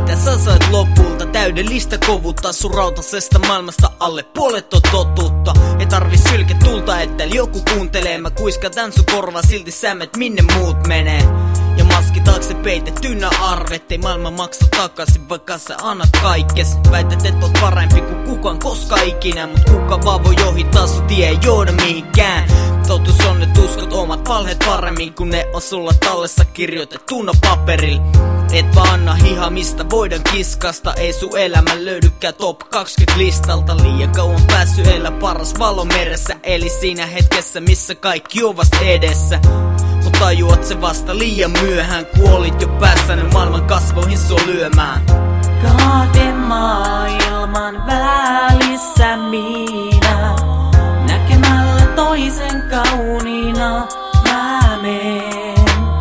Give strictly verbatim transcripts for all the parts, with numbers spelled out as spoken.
Mitä sä sait lopulta? Täydellistä kovuutta. Sun rautasesta maailmasta alle puolet on totuutta. Ei tarvi sylke tulta, että joku kuuntelee. Mä kuiskatan sun korvaa, silti sämmet minne muut menee. Ja maski taakse peitettynä arvet. Ei maailma maksa takaisin, vaikka sä annat kaikkes. Väität, et oot parempi kuin kukaan koska ikinä. Mut kuka vaan voi ohittaa sun tie ei johda mihinkään. Totuus on, et uskot omat valheet paremmin, kun ne on sulla tallessa kirjoitettuna paperilla. Et vaan anna hiha mistä voidaan kiskasta. Ei sun elämä löydykään top kaksikymmentä listalta. Liian kauan päässyt elää paras valo meressä. Eli siinä hetkessä missä kaikki on vasta edessä. Mut tajuat se vasta liian myöhään, kun olit jo päästänyt maailman kasvoihin sua lyömään. Kahden maailman välissä minä, näkemällä toisen kauniina mä meen.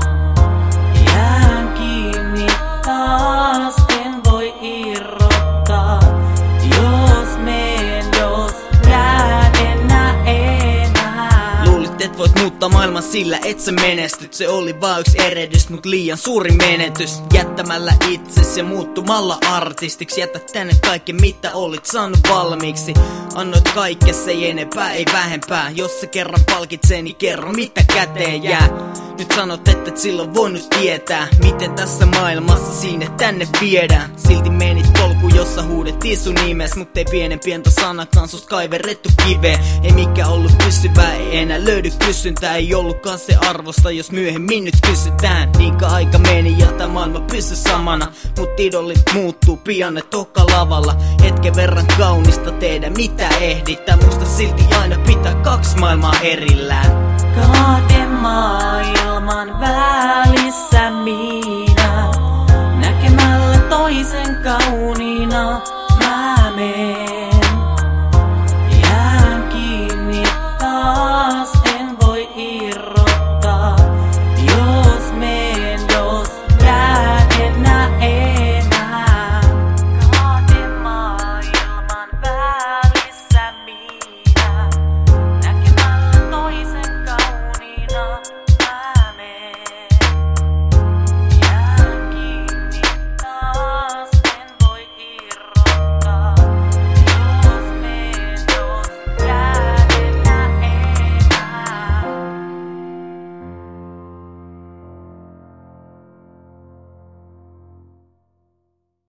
Jään kiinni taas, en voi irrottaa. Jos meen, jos jään, en näe enää. Luulit et voit muuttaa maailman sillä et sä menestyt. Se oli vaan yks erehdys, mut liian suuri menetys. Jättämällä itses ja muuttumalla artistiksi. Jätät tänne kaiken mitä olit saanut valmiiksi. Annoit kaikkes, ei enempää, ei vähempää. Jos se kerran palkitsee, niin kerro mitä käteen jää. Nyt sanot, et et silloin voinut tietää, miten tässä maailmassa sinne tänne viedään. Silti menit polku, jossa huudettiin sun nimes. Mut ei pienen pientä sanakaan sust kaiverrettu kiveen. Ei mikä ollut pysyvää, ei enää löydy kysyntää. Ei ollutkaan se arvosta, jos myöhemmin nyt kysytään. Niinkä aika meni ja tää maailma pysy samana. Mut idolit muuttuu pian ne toka lavalla. Hetken verran kaunista tehdä mitä ehditään. Muista silti aina pitää kaksi maailmaa erillään. Kahden maailman välissä minä, näkemällä toisen kauniina